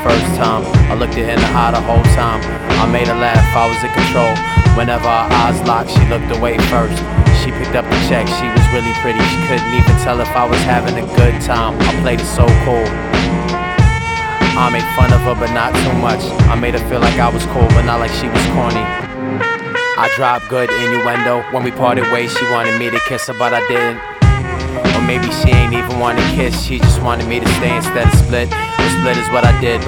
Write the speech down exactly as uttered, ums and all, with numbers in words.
first time. I looked her in the eye the whole time. I made her laugh, I was in control. Whenever our eyes locked, she looked away first. She picked up the check, she was really pretty. She couldn't even tell if I was having a good time. I played it so cool. I made fun of her, but not too much. I made her feel like I was cool, but not like she was corny. I dropped good innuendo. When we parted ways, she wanted me to kiss her, but I didn't. Or maybe she ain't even want to kiss, she just wanted me to stay instead of split. The split is what I did.